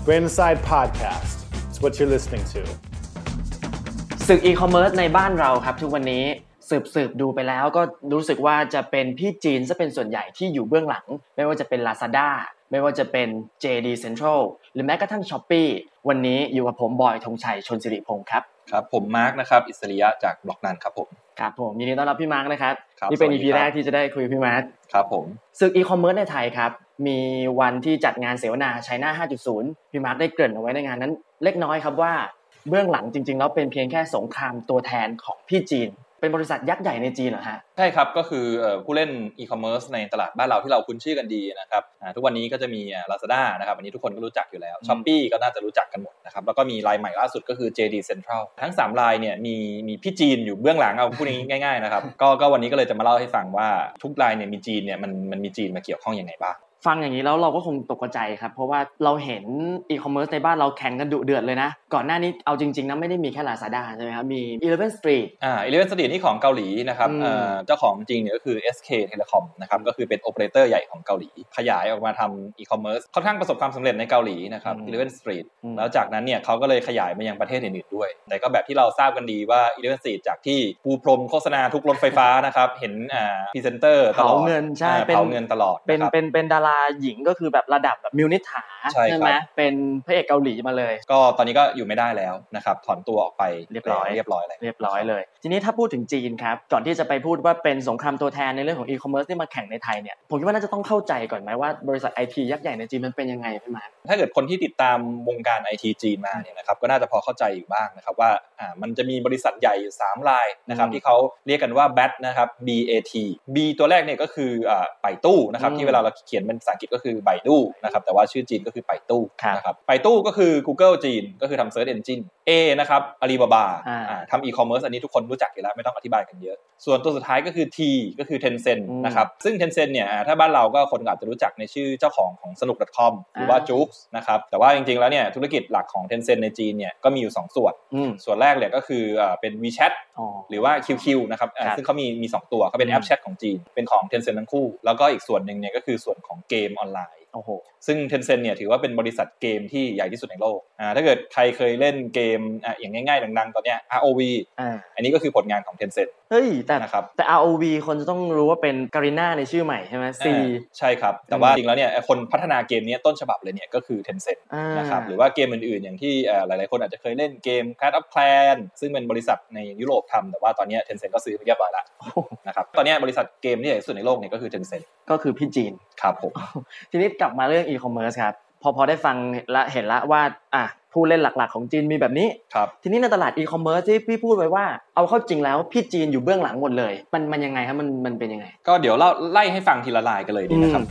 Brainside Podcast. It's what you're listening to. ศึกอีคอมเมิร์ซในบ้านเราครับทุกวันนี้สืบดูไปแล้วก็รู้สึกว่าจะเป็นพี่จีนซะเป็นส่วนใหญ่ที่อยู่เบื้องหลังไม่ว่าจะเป็น Lazada ไม่ว่าจะเป็น JD Central หรือแม้กระทั่ง Shopee วันนี้อยู่กับผมบอยธงชัยชลศิริพงศ์ครับครับผมมาร์คนะครับอิสริยะจากบล็อกนันครับผมครับผมยินดีต้อนรับพี่มาร์คนะครับนี่เป็น EP แรกที่จะได้คุยพี่มาร์คครับผมศึกอีคอมเมิร์ซในไทยครับมีวันที่จัดงานเสวนา China 5.0 พี่มาร์คได้เกริ่นเอาไว้ในงานนั้นเล็กน้อยครับว่าเบื้องหลังจริงๆแล้วเป็นเพียงแค่สงครามตัวแทนของพี่จีนเป็นบริษัทยักษ์ใหญ่ในจีนเหรอฮะใช่ครับก็คือผู้เล่นอีคอมเมิร์ซในตลาดบ้านเราที่เราคุ้นชื่อกันดีนะครับทุกวันนี้ก็จะมี Lazada นะครับอันนี้ทุกคนก็รู้จักอยู่แล้ว Shopee ก็น่าจะรู้จักกันหมดนะครับแล้วก็มีรายใหม่ล่าสุดก็คือ JD Central ทั้ง3รายเนี่ยมีพี่จีนอยู่เบื้องหลังเอาพูดง่ายๆนะครับก็วันนี้ก็เลยจะมาเล่าให้ฟังว่าทุกรายเนี่ยมีจีนเนี่ยมันมีจีนมาเกี่ยวข้องยังไงบ้างฟังอย่างนี้แล้วเราก็คงตกใจครับเพราะว่าเราเห็นอีคอมเมิร์ซในบ้านเราแข่งกันดุเดือดเลยนะก่อนหน้านี้เอาจริงๆนะไม่ได้มีแค่ Lazada ใช่ไหมครับมี Eleven Street Eleven Street นี่ของเกาหลีนะครับเจ้าของจริงเนี่ยก็คือ SK Telecom นะครับก็คือเป็นโอเปอเรเตอร์ใหญ่ของเกาหลีขยายออกมาทำอีคอมเมิร์ซค่อนข้างประสบความสำเร็จในเกาหลีนะครับ Eleven Street แล้วจากนั้นเนี่ยเขาก็เลยขยายมายังประเทศอื่นๆด้วยแต่ก็แบบที่เราทราบกันดีว่า Eleven Street จากที่ปูพรมโฆษณาทุกรถไฟฟ้านะครับเห็นพรีเซนเตอร์ตลอดเผาเงินใช่เผาเงินตลอดเป็นดาราหญิงก็คือแบบระดับแบบมิวนิษฐาใช่ไหมเป็นพระเอกเกาหลีมาเลยก็ตอนนี้ก็อยู่ไม่ได้แล้วนะครับถอนตัวออกไปเรียบร้อยเลยทีนี้ถ้าพูดถึงจีนครับก่อนที่จะไปพูดว่าเป็นสงครามตัวแทนในเรื่องของอีคอมเมิร์ซที่มาแข่งในไทยเนี่ยผมคิดว่าน่าจะต้องเข้าใจก่อนไหมว่าบริษัท IT ยักษ์ใหญ่ในจีนมันเป็นยังไงพี่มาร์คถ้าเกิดคนที่ติดตามวงการ IT จีนมาเนี่ยนะครับก็น่าจะพอเข้าใจอยู่บ้างนะครับว่ามันจะมีบริษัทใหญ่อยู่3รายนะครับที่เขาเรียกกันว่า BAT นะครับ BAT B ตัวแรกเนี่ยก็คือไปตู้นะครับที่เวลาเราเขียนเป็นภาษาอังกฤษก็คือไบดูนะครับแต่ว่าชื่อจีนก็คือไปตู้นะครับไปตู้ก็คือ Google จีนก็คือทำ Search Engine A นะครับ Alibaba ทำ e-commerce อันนี้ทุกคนรู้จักอยู่แล้วไม่ต้องอธิบายกันเยอะส่วนตัวสุดท้ายก็คือ T ก็คือ Tencent นะครับซึ่ง Tencent เนี่ยถ้าบ้านเราก็คนอาจจะรู้จักในชื่อเจ้าของSanook.com หรือว่า Joox นะครับแต่ว่าจริงๆแล้วเนี่ยธุรกิจหลักของ Tencent ในจีนเนี่ยก็มีอยู่2ส่วนแรกเนี่ยก็คือเป็น WeChat หรือว่า QQ นะครับซึ่งเขามี2ตัวเขาเป็นแอปแชทของจีนเป็นของ Tencent ทั้งคู่แล้วก็อีกส่วนนึงเนี่ยก็คือส่วนของเกมออนไลน์ซึ่ง Tencent เนี่ยถือว่าเป็นบริษัทเกมที่ใหญ่ที่สุดในโลกถ้าเกิดใครเคยเล่นเกมอย่างง่ายๆดังๆตอนเนี้ย ROV อันนี้ก็คือผลงานของ Tencent เฮ้ยแต่ ROV คนจะต้องรู้ว่าเป็นการีน่าในชื่อใหม่ใช่ไหม C ใช่ครับแต่ว่าจริงแล้วเนี่ยคนพัฒนาเกมนี้ต้นฉบับเลยเนี่ยก็คือ Tencent นะครับหรือว่าเกมอื่นๆอย่างที่หลายๆคนอาจจะเคยเล่นเกม Clash of Clans ซึ่งเป็นบริษัทในยุโรปทำแต่ว่าตอนนี้ Tencent ก็ซื้อไปเรียบร้อยแล้วนะครับตอนนี้บริษัทเกมที่ใหญ่ที่สุดในโลกเนี่ยก็คือ Tencent ก็คือพี่จีนครับผมทีนี้กลับมาเรื่อง e-commerce ครับพอได้ฟังและเห็นละว่าผู้เล่นหลักๆของจีนมีแบบนี้ทีนี้ในตลาด e-commerce ที่พี่พูดไว้ว่าเอาเข้าจริงแล้วพี่จีนอยู่เบื้องหลังหมดเลยมันยังไงครับมันเป็นยังไงก็เดี๋ยวไล่ให้ฟังทีละรายกันเลยดีนะครับ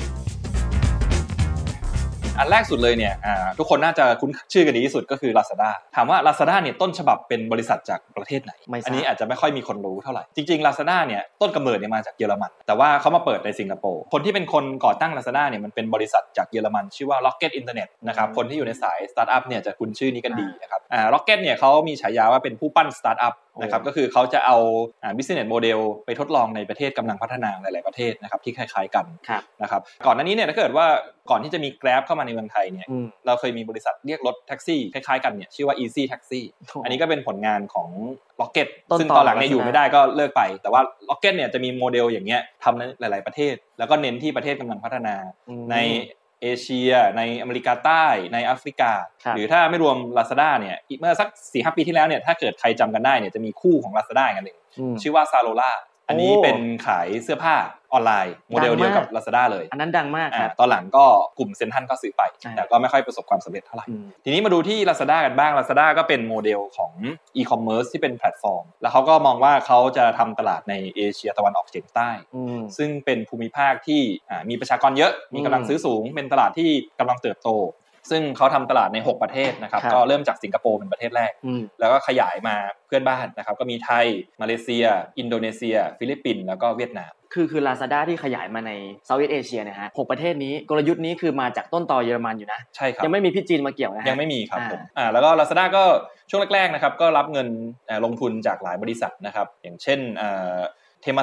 อันแรกสุดเลยเนี่ยทุกคนน่าจะคุ้นชื่อกันดีที่สุดก็คือ Lazada ถามว่า Lazada เนี่ยต้นฉบับเป็นบริษัทจากประเทศไหนอันนี้อาจจะไม่ค่อยมีคนรู้เท่าไหร่จริงๆ Lazada เนี่ยต้นกำเนิดเนี่ยมาจากเยอรมันแต่ว่าเขามาเปิดในสิงคโปร์คนที่เป็นคนก่อตั้ง Lazada เนี่ยมันเป็นบริษัทจากเยอรมันชื่อว่า Rocket Internet นะครับคนที่อยู่ในสายสตาร์ทอัพเนี่ยจะคุ้นชื่อนี้กันดีนะครับRocket เนี่ยเขามีฉายาว่าเป็นผู้ปั้นสตาร์ทอัพนะครับก็คือเขาจะเอาbusiness model ไปทดลองในประเทศกำลังพัฒนาหลายๆประเทศนะครับที่คล้ายๆกันนะครับก่อนหน้านี้เนี่ยถ้าเกิดว่าก่อนที่จะมี Grab เข้ามาในเมืองไทยเนี่ยเราเคยมีบริษัทเรียกรถแท็กซี่คล้ายๆกันเนี่ยชื่อว่า Easy Taxi อันนี้ก็เป็นผลงานของ Rocket ซึ่งตอนหลังเนี่ยอยู่ไม่ได้ก็เลิกไปแต่ว่า Rocket เนี่ยจะมีโมเดลอย่างเงี้ยทำในหลายๆประเทศแล้วก็เน้นที่ประเทศกำลังพัฒนาในเอเชียในอเมริกาใต้ในแอฟริกาหรือถ้าไม่รวม Lazada เนี่ยเมื่อสัก 4-5 ปีที่แล้วเนี่ยถ้าเกิดใครจำกันได้เนี่ยจะมีคู่ของ Lazada กันหนึ่งชื่อว่า Zalora อันนี้เป็นขายเสื้อผ้าออนไลน์โมเดลเดียวกับ Lazada เลยอันนั้นดังมากครับตอนหลังก็กลุ่มเซ็นทรัลก็ซื้อไปแต่ก็ไม่ค่อยประสบความสำเร็จเท่าไหร่ทีนี้มาดูที่ Lazada กันบ้าง Lazada ก็เป็นโมเดลของอีคอมเมิร์ซที่เป็นแพลตฟอร์มแล้วเขาก็มองว่าเขาจะทำตลาดในเอเชียตะวันออกเฉียงใต้ซึ่งเป็นภูมิภาคที่มีประชากรเยอะมีกำลังซื้อสูงเป็นตลาดที่กำลังเติบโตซึ่งเขาทำตลาดใน6ประเทศนะครับก็เริ่มจากสิงคโปร์เป็นประเทศแรกแล้วก็ขยายมาเพื่อนบ้านนะครับก็มีไทยมาเลเซียอินโดนีเซียฟิลิปปินส์แล้วก็เวียดนามคือ Lazada ที่ขยายมาในเซาท์อีสต์เอเชียนะฮะ6ประเทศนี้กลยุทธ์นี้คือมาจากต้นตอเยอรมันอยู่นะใช่ครับยังไม่มีพี่จีนมาเกี่ยวนะยังไม่มีครับผมแล้วก็ Lazada ก็ช่วงแรกๆนะครับก็รับเงินลงทุนจากหลายบริษัทนะครับอย่างเช่นTemasek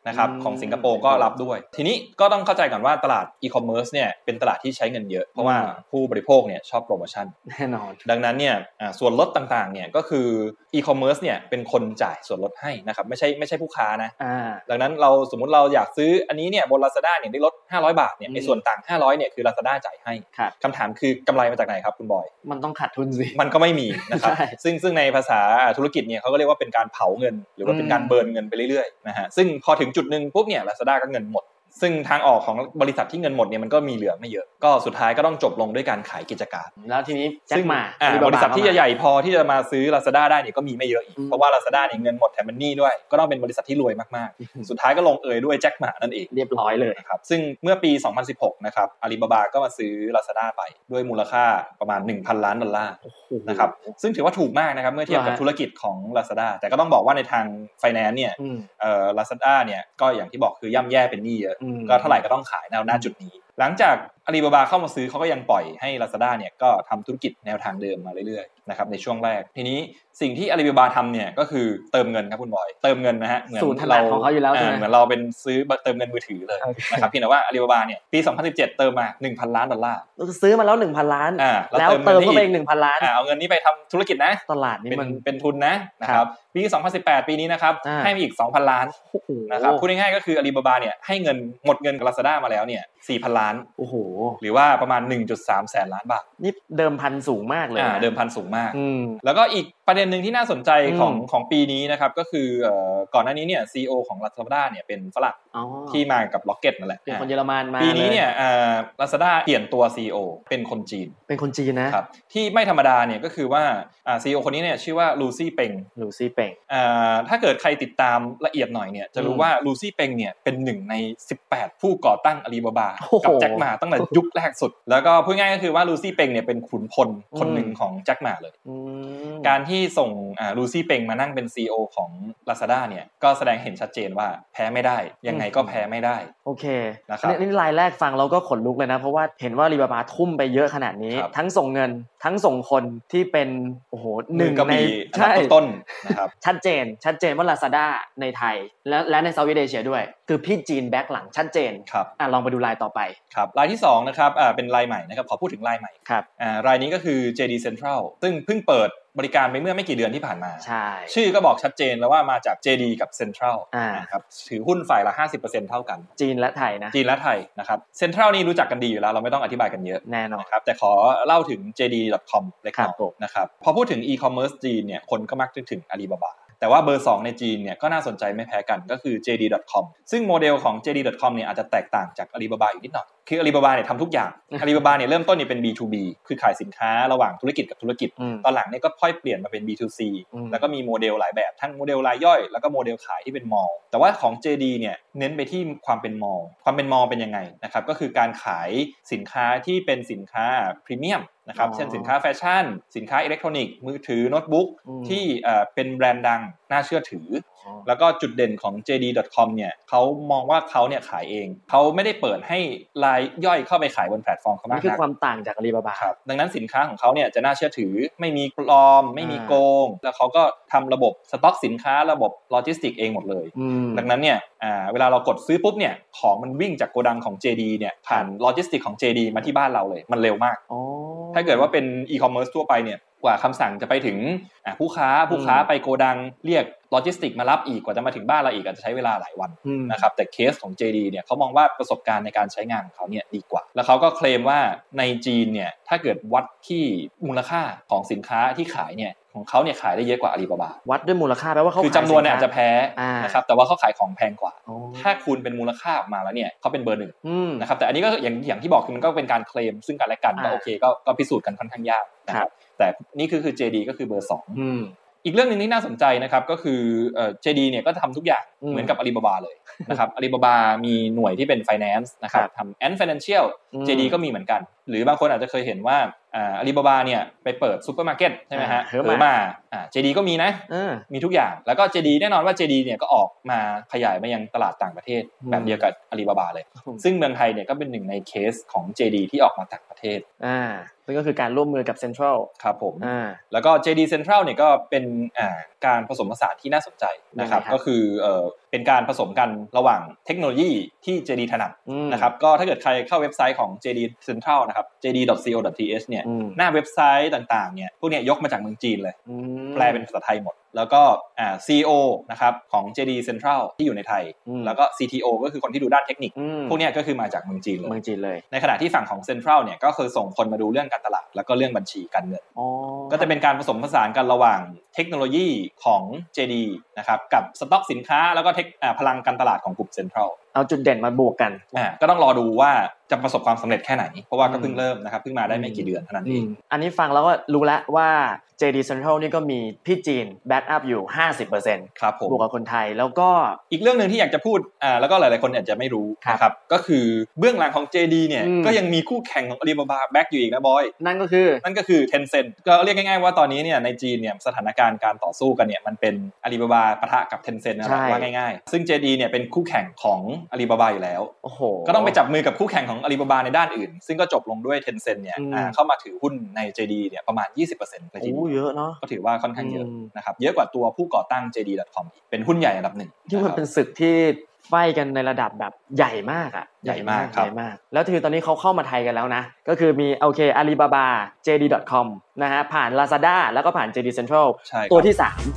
นะครับของสิงคโปร์ก็รับด้วยทีนี้ก็ต้องเข้าใจก่อนว่าตลาดอีคอมเมิร์ซเนี่ยเป็นตลาดที่ใช้เงินเยอะเพราะว่าผู้บริโภคเนี่ยชอบโปรโมชั่นแน่นอนดังนั้นเนี่ยส่วนลดต่างๆเนี่ยก็คืออีคอมเมิร์ซเนี่ยเป็นคนจ่ายส่วนลดให้นะครับไม่ใช่ผู้ค้านะดังนั้นเราสมมุติเราอยากซื้ออันนี้เนี่ยบน Lazada เนี่ยได้ลด500 บาทเนี่ยในส่วนต่าง500เนี่ยคือ Lazada จ่ายให้คำถามคือกำไรมาจากไหนครับคุณบอยมันต้องขาดทุนสิมันก็ไม่มีนะครับซึ่งในภาษาธุรกิจเนี่ยเขาก็เรียกว่าเป็นการเผาเงินหรือว่าเป็นการเบิร์นเงินไปเรื่อยๆนะฮะซึ่งพอถึงจุดนึงปุ๊บเนี่ย Lazada ก็เงินหมดซึ่งทางออกของบริษัทที่เงินหมดเนี่ยมันก็มีเหลือไม่เยอะก็สุดท้ายก็ต้องจบลงด้วยการขายกิจการแล้วทีนี้แจ็คมาบริษัทที่ใหญ่ๆพอที่จะมาซื้อ Lazada ได้เนี่ยก็มีไม่เยอะอีกเพราะว่า Lazada เนี่ยเงินหมดแถมมันหนี้ด้วยก็ต้องเป็นบริษัทที่รวยมากๆสุดท้ายก็ลงเอยด้วยแจ็คหม่านั่นเองเรียบร้อยเลยนะครับซึ่งเมื่อปี2016นะครับ Alibaba ก็มาซื้อ Lazada ไปด้วยมูลค่าประมาณ $1,000 ล้านนะครับซึ่งถือว่าถูกมากนะครับเมื่อเทียบกับธุรกิจของ Lazada แต่ก็ต้องบอกว่าในทาง Finance เนี่ยLazada เนี่ยก็อย่างที่บอกคือย่ำแย่เป็นหนี้เยอะก็เท่าไหร่ก็ต้องขายณจุดนี้หลังจากAlibaba เข้ามาซื้อเขาก็ยังปล่อยให้ Lazada เนี่ยก็ทำธุรกิจแนวทางเดิมมาเรื่อยๆนะครับในช่วงแรกทีนี้สิ่งที่ Alibaba ทำเนี่ยก็คือเติมเงินครับคุณบอยเติมเงินนะฮะเหมือนเราของเขาอยู่แล้วเหมือนเราเป็นซื้อเติมเงินมือถือเลยนะครับเพียงแต่ว่า Alibaba เนี่ยปี2017เติมมา $1,000 ล้านซื้อมาแล้ว $1,000 ล้านแล้วเติมเข้าไปอีก $1,000 ล้านเอาเงินนี้ไปทำธุรกิจนะตลาดนี้มันเป็นทุนนะครับปี2018ปีนี้นะครับให้มาอีก $2,000 ล้านนะครับพูดง่ายๆก็คือ Alibaba เนี่ยให้เงินหมดเงินกับ Lazada มาแล้วเนี่ย4,000 ล้านโอ้โหหรือว่าประมาณ 1.3 แสนล้านบาทนี่เดิมพันสูงมากเลยเดิมพันสูงมากแล้วก็อีกประเด็นนึงที่น่าสนใจของปีนี้นะครับก็คือก่อนหน้านี้เนี่ย CEO ของ Lazada เนี่ยเป็นฝรั่งที่มากับ Rocket นั่นแหละเป็นคนเยอรมันมาปีนี้เนี่ยLazada เปลี่ยนตัว CEO เป็นคนจีนนะครับที่ไม่ธรรมดาเนี่ยก็คือว่าCEO คนนี้เนี่ยชื่อว่าลูซี่เปงถ้าเกิดใครติดตามละเอียดหน่อยเนี่ยจะรู้ว่าลูซี่เปงเนี่ยเป็นหนึ่งใน18ผู้ก่อตั้ง Alibaba กับแจ็คหม่าตั้งแต่ยุคแรกสุดแล้วก็พูดง่ายก็คือว่าลูซี่เปงเนี่ยเป็นขุนพลคนหนึ่งของแจ็คหม่าเลยการที่ส่งลูซี่เปงมานั่งเป็น CEO ของ Lazada เนี่ยก็แสดงเห็นชัดเจนว่าแพ้ไม่ได้ยังไงก็แพ้ไม่ได้โอเคนะครับนี่รายแรกฟังเราก็ขนลุกเลยนะเพราะว่าเห็นว่า Alibaba ทุ่มไปเยอะขนาดนี้ทั้งส่งเงินทั้งส่งคนที่เป็นโอ้โหหนึ่งในใช่ต้นนะครับชัดเจนว่า Lazada ในไทยและในเซาท์อีสต์เอเชียด้วยคือพี่จีนแบ็คหลังชัดเจนครับลองไปดูรายต่อไปครับรายที่2นะครับเป็นรายใหม่นะครับขอพูดถึงรายใหม่ครับรายนี้ก็คือ JD Central ซึ่งเพิ่งเปิดบริการไปเมื่อไม่กี่เดือนที่ผ่านมาใช่ชื่อก็บอกชัดเจนแล้วว่ามาจาก JD กับ Central นะครับถือหุ้นฝ่ายละ 50% เท่ากันจีนและไทยนะครับ Central นี่รู้จักกันดีอยู่แล้วเราไม่ต้องอธิบายกันเยอะแน่นอนนะครับแต่ขอเล่าถึง JD.com เล็กน้อยนะครับพอพูดถึง e-commerce จีนเนี่ยคนก็มักนึกถึง Alibabaแต่ว่าเบอร์2ในจีนเนี่ยก็น่าสนใจไม่แพ้กันก็คือ JD.com ซึ่งโมเดลของ JD.com เนี่ยอาจจะแตกต่างจาก Alibaba อยู่นิดหน่อยคือ Alibaba เนี่ยทำทุกอย่าง Alibaba เนี่ยเริ่มต้นเนี่ยเป็น B2B คือขายสินค้าระหว่างธุรกิจกับธุรกิจตอนหลังเนี่ยก็ค่อยเปลี่ยนมาเป็น B2C แล้วก็มีโมเดลหลายแบบทั้งโมเดลรายย่อยแล้วก็โมเดลขายที่เป็นมอลล์แต่ว่าของ JD เนี่ยเน้นไปที่ความเป็นมอลล์เป็นยังไงนะครับก็คือการขายสินค้าที่เป็นสินค้าพรีเมียมนะครับเช่นสินค้าแฟชั่นสินค้าอิเล็กทรอนิกส์มือถือโน้ตบุ๊กที่เป็นแบรนด์ดังน่าเชื่อถือแล้วก็จุดเด่นของ JD.com เนี่ยเขามองว่าเขาเนี่ยขายเองเขาไม่ได้เปิดให้รายย่อยเข้าไปขายบนแพลตฟอร์มเขามากนักนี่คือความต่างจาก Alibaba ครับดังนั้นสินค้าของเขาเนี่ยจะน่าเชื่อถือไม่มีปลอมไม่มีโกงแล้วเขาก็ทำระบบสต็อกสินค้าระบบโลจิสติกเองหมดเลยดังนั้นเนี่ยเวลาเรากดซื้อปุ๊บเนี่ยของมันวิ่งจากโกดังของ JD เนี่ยผ่านโลจิสติกของ JD มาที่บ้านเราเลยมันเร็วมากถ้าเกิดว่าเป็นอีคอมเมิร์ซทั่วไปเนี่ยกว่าคำสั่งจะไปถึงผู้ค้าไปโกดังเรียกโลจิสติกมารับอีกกว่าจะมาถึงบ้านเราอีกอาจจะใช้เวลาหลายวันนะครับแต่เคสของ JD เนี่ยเขามองว่าประสบการณ์ในการใช้งานของเขาเนี่ยดีกว่าแล้วเขาก็เคลมว่าในจีนเนี่ยถ้าเกิดวัดที่มูลค่าของสินค้าที่ขายเนี่ยของเขาเนี่ยขายได้เยอะกว่า Alibaba วัดด้วยมูลค่าแปลว่าเขาคือจำนวนเนี่ยอาจจะแพ้นะครับแต่ว่าเขาขายของแพงกว่าถ้าคูณเป็นมูลค่าออกมาแล้วเนี่ยเขาเป็นเบอร์หนึ่งนะครับแต่อันนี้ก็อย่างที่บอกคือมันก็เป็นการเคลมซึ่งกันและกันก็โอเคก็พิสูจน์กันค่อนข้างยากนะครับแต่นี่คือ JD ก็คือเบอร์2อีกเรื่องนึงที่น่าสนใจนะครับก็คือJD เนี่ยก็ทำทุกอย่างเหมือนกับ Alibaba เลยนะครับ Alibaba มีหน่วยที่เป็น Finance นะครับทำ Ant Financial JD ก็มีเหมือนกันหรือบางคนอาจจะเคยเห็นว่าAlibaba เนี่ยไปเปิดซุปเปอร์มาร์เก็ตใช่ไหมฮะเฮอร์มา JD ก็มีนะมีทุกอย่างแล้วก็ JD แน่นอนว่า JD เนี่ยก็ออกมาขยายมายังตลาดต่างประเทศแบบเดียวกับ Alibaba เลยซึ่งเมืองไทยเนี่ยก็เป็นหนึ่งในเคสของ JD ที่ออกมาต่างประเทศซึ่งก็คือการร่วมมือกับ Central ครับผมแล้วก็ JD Central เนี่ยก็เป็นการผสมผสานที่น่าสนใจนะครับก็คือเป็นการผสมกันระหว่างเทคโนโลยีที่ JD ถนัดนะครับก็ถ้าเกิดใครเข้าเว็บไซต์ของ JD Central นะครับ jd.co.th เนี่ยหน้าเว็บไซต์ต่างๆเนี่ยพวกเนี้ยยกมาจากเมืองจีนเลยแปลเป็นภาษาไทยหมดแล้วก็CEO นะครับของ JD Central ที่อยู่ในไทยแล้วก็ CTO ก็คือคนที่ดูด้านเทคนิคพวกเนี้ยก็คือมาจากเมืองจีนเลยในขณะที่ฝั่งของ Central เนี่ยก็คือส่งคนมาดูเรื่องการตลาดแล้วก็เรื่องบัญชีการเงินก็จะเป็นการผสมผสานกันระหว่างเทคโนโลยีของ JD นะครับกับสต็อกสินค้าแล้วก็พลังการตลาดของกลุ่ม Central เอาจุดเด่นมาบวกกันก็ต้องรอดูว่าจะประสบความสำเร็จแค่ไหนเพราะว่าก็เพิ่งเริ่มนะครับเพิ่งมาได้ไม่กี่เดือนเท่านั้นเองอันนี้ฟังแล้วก็รู้แล้วว่า JD Central นี่ก็มีพี่จีนแบ็กอัพอยู่ 50% ครับผมบวกกับคนไทยแล้วก็อีกเรื่องนึงที่อยากจะพูดแล้วก็หลายๆคนอาจจะไม่รู้นะครับก็คือเบื้องหลังของ JD เนี่ยก็ยังมีคู่แข่งของ Alibaba แบ็กอยู่อีกนะบอยนั่นก็คือ Tencent ก็เรียกง่ายๆว่าตอนนี้เนี่ยในจีนเนี่ยสถานการณ์การต่อสู้กันเนี่ยมันเป็น Alibaba ปะทะกับ Tencent นะว่าง่ายๆซึ่ง JD เนี่ยเป็นคู่แข่งของ Alibaba อยู่แล้วโอ้โหก็ต้องไปจับมือกับคู่แข่งของ Alibaba ในด้านอื่นซึ่งก็จบลงด้วย Tencent เนี่ยเข้ามาถือหุ้นใน JD เนี่ยประมาณ 20% เลยทีเดียวเยอะเนาะก็ถือว่าค่อนข้างเยอะนะครับเยอะกว่าตัวผู้ก่อตั้ง JD.com อีกเป็นหุ้นใหญ่อันดับ1 ที่มันเป็นศึกที่ไฟกันในระดับแบบใหญ่มากอ่ะใหญ่มากแล้วคือตอนนี้เขาเข้ามาไทยกันแล้วนะก็คือมีโอเค Alibaba JD.com นะฮะผ่าน Lazada แล้วก็ผ่าน JD Central ตัวที่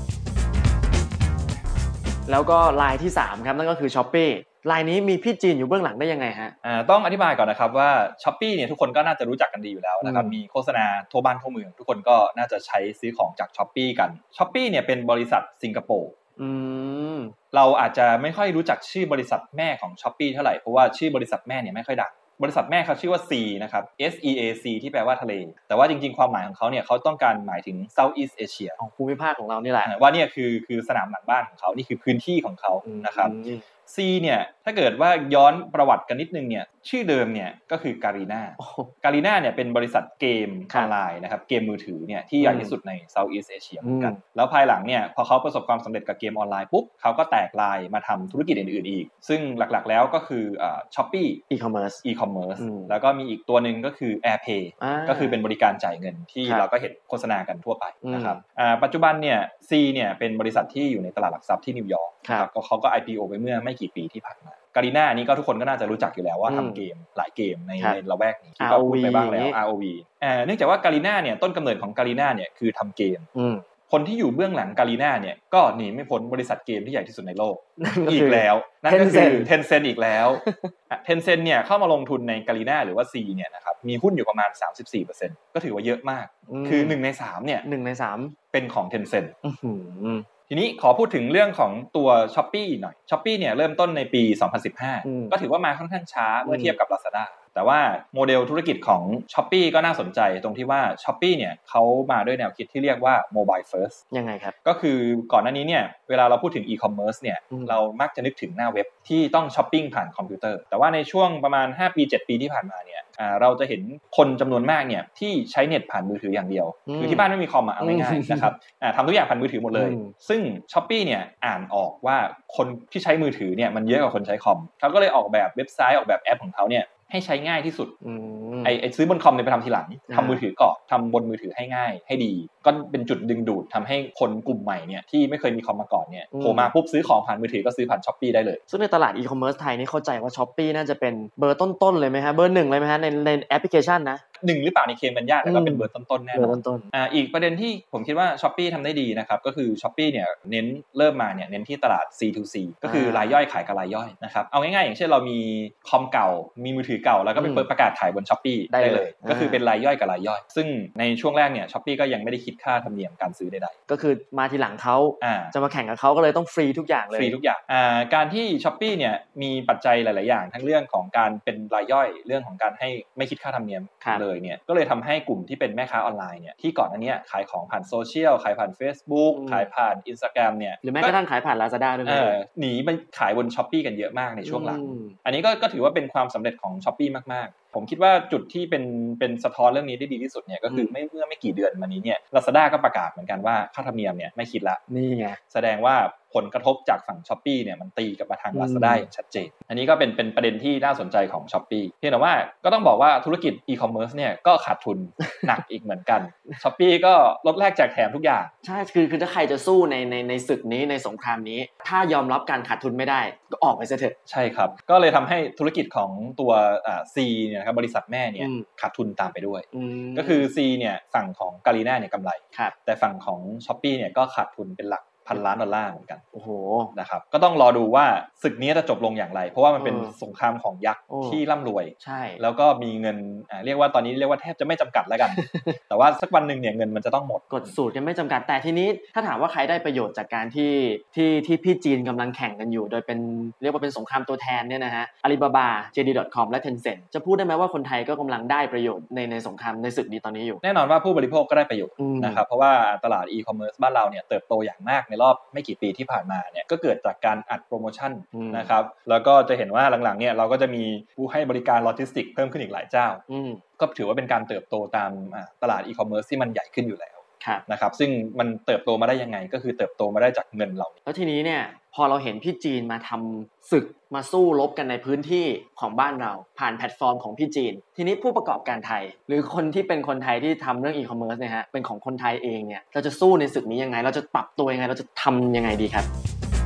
3แล้วก็รายที่3ครับนั่นก็คือ Shopee รายนี้มีพี่จีนอยู่เบื้องหลังได้ยังไงฮะต้องอธิบายก่อนนะครับว่า Shopee เนี่ยทุกคนก็น่าจะรู้จักกันดีอยู่แล้วนะครับมีโฆษณาทั่วบ้านทั่วเมืองทุกคนก็น่าจะใช้ซื้อของจาก Shopee กัน Shopee เนี่ยเป็นบริษัทสิงคโปร์เราอาจจะไม่ค่อยรู้จักชื่อบริษัทแม่ของ Shopee เท่าไหร่เพราะว่าชื่อบริษัทแม่เนี่ยไม่ค่อยดังบริษัทแม่เขาชื่อว่า C นะครับ SEAC ที่แปลว่าทะเลแต่ว่าจริงๆความหมายของเขาเนี่ยเขาต้องการหมายถึง Southeast Asia ภูมิภาคของเรานี่แหละว่าเนี่ยคือสนามหลังบ้านของเขานี่คือพื้นที่ของเขานะครับC เนี่ยถ้าเกิดว่าย้อนประวัติกันนิดนึงเนี่ยชื่อเดิมเนี่ยก็คือการีน่าเนี่ยเป็นบริษัทเกมออนไลน์นะครับเกมมือถือเนี่ยที่ใหญ่ที่สุดใน Southeast Asia เหมือนกันแล้วภายหลังเนี่ยพอเขาประสบความสำเร็จกับเกมออนไลน์ปุ๊บเขาก็แตกลายมาทำธุรกิจอื่นๆอีกซึ่งหลักๆแล้วก็คือShopee e-commerce แล้วก็มีอีกตัวนึงก็คือ AirPay ก็คือเป็นบริการจ่ายเงินที่เราก็เห็นโฆษณากันทั่วไปนะครับปัจจุบันเนี่ย C เนี่ยเป็นบริษัทที่อยู่ในตลาดหลักทรัพย์ที่นิวยอร์กครับเขาก็ IPO ไปเมื่อไม่กี่ปีที่ผ่านมาการีน่านี้ก็ทุกคนก็น่าจะรู้จักอยู่แล้วว่าทำเกมหลายเกมในละแวกนี้ที่ก็พูดไปบ้างแล้ว ROV เนื่องจากว่าการีน่าเนี่ยต้นกำเนิดของการีน่าเนี่ยคือทำเกมคนที่อยู่เบื้องหลังการีน่าเนี่ยก็หนีไม่พ้นบริษัทเกมที่ใหญ่ที่สุดในโลกอีกแล้วนั่นก็คือ Tencent อีกแล้ว Tencent เนี่ยเข้ามาลงทุนในการีน่าหรือว่า C เนี่ยนะครับมีหุ้นอยู่ประมาณ 34% ก็ถือว่าเยอะมากคือ1ใน3เนี่ย 1ใน3 เป็นของ Tencentทีนี้ขอพูดถึงเรื่องของตัว Shopee หน่อย Shopee เนี่ยเริ่มต้นในปี 2015 ก็ถือว่ามาค่อนข้างช้าเมื่อเทียบกับ Lazada แต่ว่าโมเดลธุรกิจของ Shopee ก็น่าสนใจตรงที่ว่า Shopee เนี่ยเขามาด้วยแนวคิดที่เรียกว่า Mobile First ยังไงครับก็คือก่อนหน้านี้เนี่ยเวลาเราพูดถึง e-commerce เนี่ยเรามักจะนึกถึงหน้าเว็บที่ต้องช้อปปิ้งผ่านคอมพิวเตอร์แต่ว่าในช่วงประมาณ5ปี7ปีที่ผ่านมาเนี่ยเราจะเห็นคนจำนวนมากเนี่ยที่ใช้เน็ตผ่านมือถืออย่างเดียวคือที่บ้านไม่มีคอมเอาง่ายๆนะครับทำทุกอย่างผ่านมือถือหมดเลยซึ่ง Shopee เนี่ยอ่านออกว่าคนที่ใช้มือถือเนี่ยมันเยอะกว่าคนใช้คอมเขาก็เลยออกแบบเว็บไซต์ออกแบบแอปของเขาเนี่ยให้ใช้ง่ายที่สุดไอ้ซื้อบนคอมเนี่ยไปทำทีหลังทำมือถือก่อนทำบนมือถือให้ง่ายให้ดีก็เป็นจุดดึงดูดทำให้คนกลุ่มใหม่เนี่ยที่ไม่เคยมีคอมมาก่อนเนี่ยโผล่มาปุ๊บซื้อของผ่านมือถือก็ซื้อผ่าน Shopee ได้เลยซึ่งในตลาดอีคอมเมิร์ซไทยนี่เข้าใจว่า Shopee น่าจะเป็นเบอร์ต้นๆเลยไหมฮะเบอร์1เลยไหมฮะในแอปพลิเคชันนะ 1หรือเปล่าในเคมกันยากแต่ก็เป็นเบอร์ต้นๆแน่นอนอีกประเด็นที่ผมคิดว่า Shopee ทำได้ดีนะครับก็คือ Shopee เนี่ยเริ่มมาเนี่ยเน้นที่ตลาด C2C ก็คือรายย่อยขายกับรายย่อยนะครับเอาง่ายๆอย่างเช่นเรามีคอมเก่ามีมือถือเก่าแล้วก็ไปเปิดประกาศขายบน Shopee ได้เลยก็คือเป็นรายย่อยกับรายย่อยซึ่งในช่วงแรกเนี่ย Shopee ก็ยังไม่ได้คิดค่าธรรมเนียมการซื้อใดๆก็คือมาทีหลังเขาจะมาแข่งกับเขาก็เลยต้องฟรีทุกอย่างเลยฟรีทุกอย่างการที่ Shopee เนี่ยมีปัจจัยหลายๆอย่างทั้งเรื่องของการเป็นรายย่อยเรื่องของการให้ไม่คิดค่าธรรมเนียมเลยเนี่ยก็เลยทำให้กลุ่มที่เป็นแม่ค้าออนไลน์เนี่ยที่ก่อนอันเนี้ยขายของผ่านโซเชียลขายผ่าน Facebook ขายผ่าน Instagram เนี่ยหรือแม้กระทั่งขายผ่าน Lazada ด้วยหนีไปขายบน Shopee กันเยอะมากในช่วงหลังอันนี้ก็ถือว่าเป็นความสำเร็จของ Shopee มากๆผมคิดว่าจุดที่เป็นสะท้อนเรื่องนี้ได้ดีที่สุดเนี่ยก็คือเมื่อไม่กี่เดือนมานี้เนี่ย Lazada ก็ประกาศเหมือนกันว่าค่าธรรมเนียมเนี่ยไม่คิดละนี่ไงแสดงว่าผผลกระทบจากฝั่ง Shopee เนี่ยมันตีกลับมาทาง Lazada อย่างชัดเจนอันนี้ก็เป็นประเด็นที่น่าสนใจของ Shopee เพียงแต่ว่าก็ต้องบอกว่าธุรกิจ e-commerce เนี่ยก็ขาดทุน หนักอีกเหมือนกัน Shopee ก็ลดแลกแจกแถมทุกอย่างใช่คือถ้าใครจะสู้ในศึกนี้ในสงครามนี้ถ้ายอมรับการขาดทุนไม่ได้ก็ออกไปซะเถอะใช่ครับก็เลยทำให้ธุรกิจของตัวC เนี่ยครับบริษัทแม่เนี่ยขาดทุนตามไปด้วยก็คือ C เนี่ยฝั่งของ Garena เนี่ยกำไรแต่ฝั่งของ Shopee เนี่ยก็ขาดทุนเป็นหลักพันล้านดอลลาร์เหมือนกันโอ้โหนะครับก็ต้องรอดูว่าศึกนี้จะจบลงอย่างไรเพราะว่ามันเป็นสงครามของยักษ์ที่ร่ำรวยใช่แล้วก็มีเงินเรียกว่าตอนนี้เรียกว่าแทบจะไม่จำกัดแล้วกัน แต่ว่าสักวันนึงเนี่ยเงินมันจะต้องหมดกฎสูตรยังไม่จำกัดแต่ทีนี้ถ้าถามว่าใครได้ประโยชน์จากการที่พี่จีนกำลังแข่งกันอยู่โดยเป็นเรียกว่าเป็นสงครามตัวแทนเนี่ยนะฮะ Alibaba JD.com และ Tencent จะพูดได้ไหมว่าคนไทยก็กำลังได้ประโยชน์ในสงครามในศึกนี้ตอนนี้อยู่แน่นอนว่าผู้บริโภคก็ได้ประโยชน์นะครับเพราะว่าตลาด e-commerce บ้านเราเนี่ยเติบโตอย่างมากในรอบไม่กี่ปีที่ผ่านมาเนี่ยก็เกิดจากการอัดโปรโมชั่นนะครับแล้วก็จะเห็นว่าหลังๆเนี่ยเราก็จะมีผู้ให้บริการโลจิสติกเพิ่มขึ้นอีกหลายเจ้าก็ถือว่าเป็นการเติบโตตามตลาดอีคอมเมิร์ซที่มันใหญ่ขึ้นอยู่แล้วนะครับซึ่งมันเติบโตมาได้ยังไงก็คือเติบโตมาได้จากเงินเราแล้วทีนี้เนี่ยพอเราเห็นพี่จีนมาทำศึกมาสู้รบกันในพื้นที่ของบ้านเราผ่านแพลตฟอร์มของพี่จีนทีนี้ผู้ประกอบการไทยหรือคนที่เป็นคนไทยที่ทำเรื่องอีคอมเมิร์ซเนี่ยฮะเป็นของคนไทยเองเนี่ยเราจะสู้ในศึกนี้ยังไงเราจะปรับตัวยังไงเราจะทำยังไงดีครับ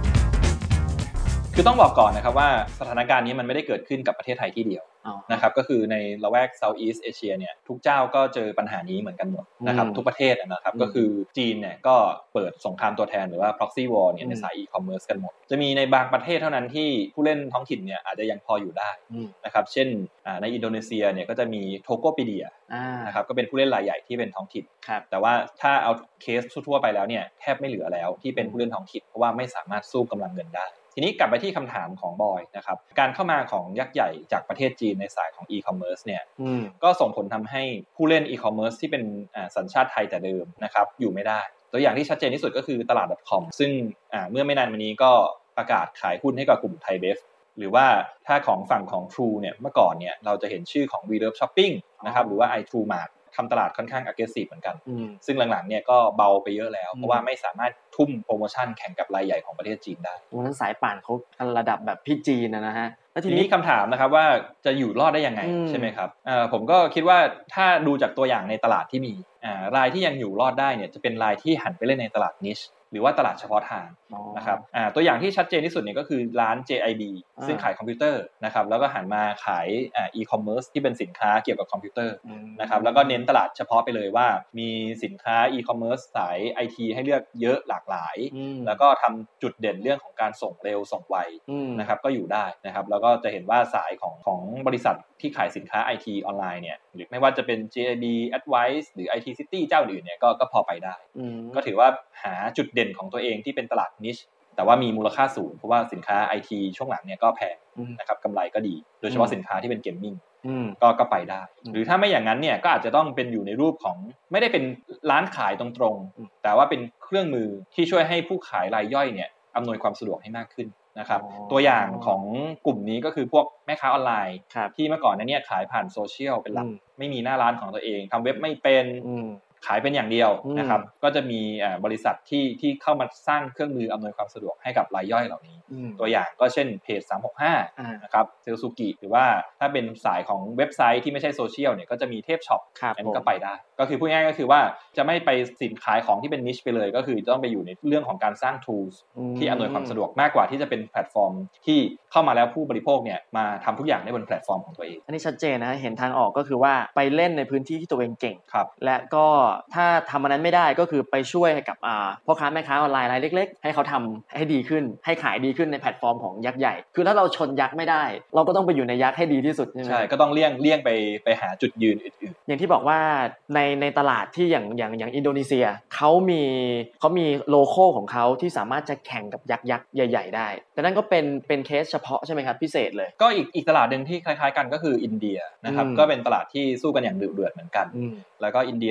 คือต้องบอกก่อนนะครับว่าสถานการณ์นี้มันไม่ได้เกิดขึ้นกับประเทศไทยที่เดียวนะครับก็คือในละแวก Southeast Asia เนี่ยทุกเจ้าก็เจอปัญหานี้เหมือนกันหมดนะครับทุกประเทศนะครับก็คือจีนเนี่ยก็เปิดสงครามตัวแทนหรือว่า proxy war เนี่ยในสาย e-commerce กันหมดจะมีในบางประเทศเท่านั้นที่ผู้เล่นท้องถิ่นเนี่ยอาจจะยังพออยู่ได้นะครับเช่นในอินโดนีเซียเนี่ยก็จะมี Tokopedia นะครับก็เป็นผู้เล่นรายใหญ่ที่เป็นท้องถิ่นแต่ว่าถ้าเอาเคสทั่วไปแล้วเนี่ยแทบไม่เหลือแล้วที่เป็นผู้เล่นท้องถิ่นเพราะว่าไม่สามารถสู้กำลังเงินได้ทีนี้กลับไปที่คำถามของบอยนะครับการเข้ามาของยักษ์ใหญ่จากประเทศจีนในสายของ e-commerce เนี่ยก็ส่งผลทำให้ผู้เล่น e-commerce ที่เป็นสัญชาติไทยแต่เดิมนะครับอยู่ไม่ได้ตัวอย่างที่ชัดเจนที่สุดก็คือตลาด .com ซึ่งเมื่อไม่นานมานี้ก็ประกาศขายหุ้นให้กับกลุ่มไทยเบฟหรือว่าถ้าของฝั่งของ True เนี่ยเมื่อก่อนเนี่ยเราจะเห็นชื่อของ WeLove Shopping นะครับหรือว่า iTrueMartทำตลาดค่อนข้าง aggressive เหมือนกันซึ่งหลังๆเนี่ยก็เบาไปเยอะแล้วเพราะว่าไม่สามารถทุ่มโปรโมชั่นแข่งกับรายใหญ่ของประเทศจีนได้นั้นสายป่านเขาระดับแบบพี่จีนนะฮะแล้วทีนี้คำถามนะครับว่าจะอยู่รอดได้ยังไงใช่ไหมครับผมก็คิดว่าถ้าดูจากตัวอย่างในตลาดที่มีรายที่ยังอยู่รอดได้เนี่ยจะเป็นรายที่หันไปเล่นในตลาด niche หรือว่าตลาดเฉพาะทางนะครับตัวอย่างที่ชัดเจนที่สุดเนี่ยก็คือร้าน JIB ซึ่งขายคอมพิวเตอร์นะครับแล้วก็หันมาขายe-commerce ที่เป็นสินค้าเกี่ยวกับคอมพิวเตอร์นะครับแล้วก็เน้นตลาดเฉพาะไปเลยว่ามีสินค้า e-commerce สาย IT ให้เลือกเยอะหลากหลายแล้วก็ทำจุดเด่นเรื่องของการส่งเร็วส่งไวนะครับก็อยู่ได้นะครับแล้วก็จะเห็นว่าสายของบริษัทที่ขายสินค้า IT ออนไลน์เนี่ยหรือไม่ว่าจะเป็น JIB Advice หรือ IT City เจ้าอื่นเนี่ยก็พอไปได้ก็ถือว่าหาจุดเด่นของตัวเองที่เป็นตลาด niche แต่ว่ามีมูลค่าสูงเพราะว่าสินค้า IT ช่วงหลังเนี่ยก็แพงนะครับกำไรก็ดีโดยเฉพาะสินค้าที่เป็นเกมมิ่งก็ไปได้หรือถ้าไม่อย่างนั้นเนี่ยก็อาจจะต้องเป็นอยู่ในรูปของไม่ได้เป็นร้านขายตรงๆแต่ว่าเป็นเครื่องมือที่ช่วยให้ผู้ขายรายย่อยเนี่ยอำนวยความสะดวกให้มากขึ้นนะครับตัวอย่างของกลุ่มนี้ก็คือพวกแม่ค้าออนไลน์ที่เมื่อก่อนเนี่ยขายผ่านโซเชียลเป็นหลักไม่มีหน้าร้านของตัวเองทำเว็บไม่เป็นขายเป็นอย่างเดียวนะครับก็จะมีบริษัทที่เข้ามาสร้างเครื่องมืออำนวยความสะดวกให้กับรายย่อยเหล่านี้ตัวอย่างก็เช่นเพจ365นะครับเซลซูกิหรือว่าถ้าเป็นสายของเว็บไซต์ที่ไม่ใช่โซเชียลเนี่ยก็จะมีเทพช็อปอันนี้ก็ไปได้ก็คือพูดง่ายๆก็คือว่าจะไม่ไปสินขายของที่เป็นนิชไปเลยก็คือต้องไปอยู่ในเรื่องของการสร้าง tools ที่อำนวยความสะดวกมากกว่าที่จะเป็นแพลตฟอร์มที่เข้ามาแล้วผู้บริโภคเนี่ยมาทำทุกอย่างได้บนแพลตฟอร์มของตัวเองอันนี้ชัดเจนนะเห็นทางออกก็คือว่าไปเล่นในพื้นที่ที่ตัวเองเก่งและก็ถ้าทำอันนั้นไม่ได้ก็คือไปช่วยให้กับพ่อค้าแม่ค้าออนไลน์รายเล็กๆให้เขาทำให้ดีขึ้นให้ขายดีขึ้นในแพลตฟอร์มของยักษ์ใหญ่คือถ้าเราชนยักษ์ไม่ได้เราก็ต้องไปอยู่ในยักษ์ให้ดีที่สุดใช่ไหมใช่ก็ต้องเลี่ยงไปหาจุดยืนอื่นๆอย่างที่บอกว่าในตลาดที่อย่างอินโดนีเซียเขามีโลโก้ของเขาที่สามารถจะแข่งกับยักษ์ใหญ่ๆได้แต่นั่นก็เป็นเคสเฉพาะใช่ไหมครับพิเศษเลยก็อีกตลาดนึงที่คล้ายๆกันก็คืออินเดียนะครับก็เป็นตลาดที่สู้กันอย่างดุเดือดเหมือนกันแล้วก็อินเดียเนี่ยก็จะ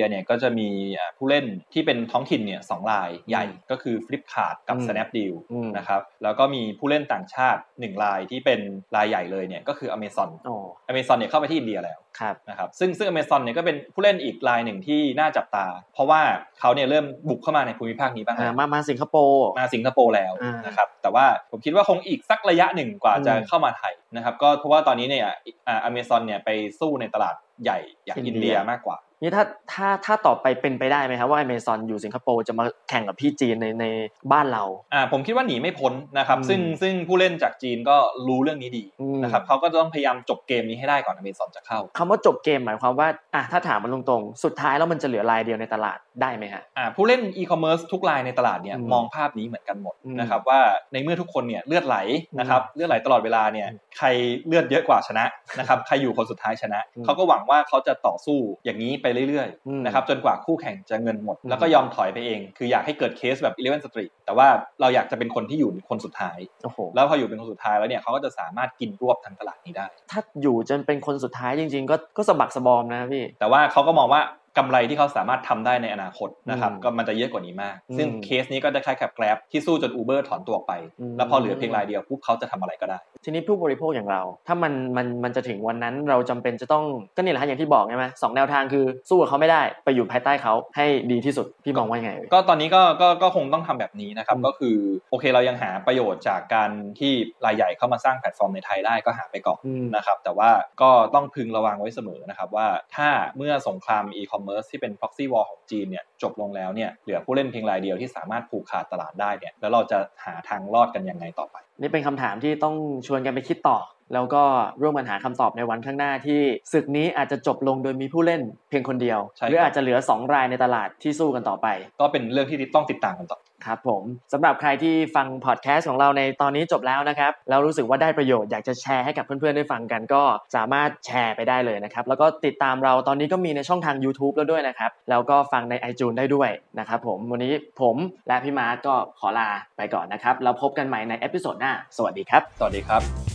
จะมีผู้เล่นที่เป็นท้องถิ่นเนี่ย2รายใหญ่ก็คือ Flipkart กับ Snapdeal นะครับแล้วก็มีผู้เล่นต่างชาติ1รายที่เป็นรายใหญ่เลยเนี่ยก็คือ Amazon เนี่ยเข้าไปที่อินเดียแล้วนะครับซึ่ง Amazon เนี่ยก็เป็นผู้เล่นอีกรายหนึ่งที่น่าจับตาเพราะว่าเขาเนี่ยเริ่มบุกเข้ามาในภูมิภาคนี้บ้างแล้วมาสิงคโปร์แล้วนะครับแต่ว่าผมคิดว่าคงอีกสักระยะหนึ่งกว่าจะเข้ามาไทยนะครับก็เพราะว่าตอนนี้เนี่ยAmazon เนี่ยไปสู้ในตลาดใหญ่อย่างอินเดียมากกว่านี่ถ้าต่อไปเป็นไปได้ไหมครับว่า Amazon อยู่สิงคโปร์จะมาแข่งกับพี่จีนในบ้านเราผมคิดว่าหนีไม่พ้นนะครับซึ่งผู้เล่นจากจีนก็รู้เรื่องนี้ดีนะครับเขาก็ต้องพยายามจบเกมนี้ให้ได้ก่อน Amazon จะเข้าคำว่าจบเกมหมายความว่าถ้าถามมันตรงๆสุดท้ายแล้วมันจะเหลือรายเดียวในตลาดได้ไหมฮะผู้เล่นอีคอมเมิร์ซทุกรายในตลาดเนี่ยมองภาพนี้เหมือนกันหมดนะครับว่าในเมื่อทุกคนเนี่ยเลือดไหลนะครับเลือดไหลตลอดเวลาเนี่ยใครเลือดเยอะกว่าชนะนะครับใครอยู่คนสุดท้ายชนะเขาก็หวังว่าเขาจะต่อสู้อย่างนี้ไปเรื่อยๆนะครับจนกว่าคู่แข่งจะเงินหมดแล้วก็ยอมถอยไปเองคืออยากให้เกิดเคสแบบ11 Street แต่ว่าเราอยากจะเป็นคนที่อยู่คนสุดท้ายแล้วพออยู่เป็นคนสุดท้ายแล้วเนี่ยเขาก็จะสามารถกินรวบทั้งตลาดนี้ได้ถ้าอยู่จนเป็นคนสุดท้ายจริงๆก็สะบักสะบอมนะพี่แต่ว่าเขาก็มองว่ากำไรที่เขาสามารถทำได้ในอนาคตนะครับก็มันจะเยอะกว่านี้มากซึ่งเคสนี้ก็จะคล้ายกับ Grab ที่สู้จน Uber ถอนตัวออกไปแล้วพอเหลือเพียงรายเดียวปุ๊บเขาจะทำอะไรก็ได้ทีนี้ผู้บริโภคอย่างเราถ้ามันจะถึงวันนั้นเราจำเป็นจะต้องก็นี่แหละอย่างที่บอกใช่ไหม2แนวทางคือสู้กับเขาไม่ได้ไปอยู่ภายใต้เขาให้ดีที่สุดพี่มองว่าไงก็ตอนนี้ก็คงต้องทำแบบนี้นะครับก็คือโอเคเรายังหาประโยชน์จากการที่รายใหญ่เข้ามาสร้างแพลตฟอร์มในไทยได้ก็หาไปก่อนนะครับแต่ว่าก็ต้องพึงระวังไว้เสมอนะครับว่าถ้าเมื่อสงครามอีคอมเมิร์ซที่เป็น proxy war ของจีนเนี่ยจบลงแล้วเนี่ยเหลือผู้เล่นเพียงรายเดียวที่สามารถผูกขาดตลาดได้เนี่ยแล้วเราจะหาทางรอดกันยังไงต่อไปนี่เป็นคำถามที่ต้องชวนกันไปคิดต่อแล้วก็ร่วมกันหาคำตอบในวันข้างหน้าที่ศึกนี้อาจจะจบลงโดยมีผู้เล่นเพียงคนเดียวหรืออาจจะเหลือ2รายในตลาดที่สู้กันต่อไปก็เป็นเรื่องที่ต้องติดตามกันต่อครับผมสำหรับใครที่ฟังพอดแคสต์ของเราในตอนนี้จบแล้วนะครับแล้วรู้สึกว่าได้ประโยชน์อยากจะแชร์ให้กับเพื่อนๆได้ฟังกันก็สามารถแชร์ไปได้เลยนะครับแล้วก็ติดตามเราตอนนี้ก็มีในช่องทาง YouTube แล้วด้วยนะครับแล้วก็ฟังใน iTunes ได้ด้วยนะครับผมวันนี้ผมและพี่มาร์คก็ขอลาไปก่อนนะครับแล้วพบกันใหม่ในเอพิโซดหน้าสวัสดีครับสวัสดีครับ